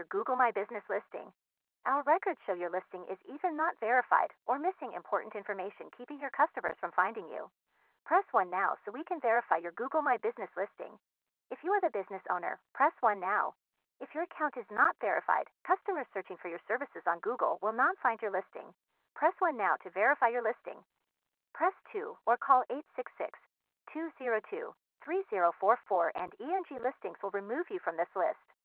Google My Business listing. Our records show your listing is either not verified or missing important information, keeping your customers from finding you. Press 1 now so we can verify your Google My Business listing. If you are the business owner, press 1 now. If your account is not verified, customers searching for your services on Google will not find your listing. Press 1 now to verify your listing. Press 2 or call 866-202-3044 and ENG Listings will remove you from this list.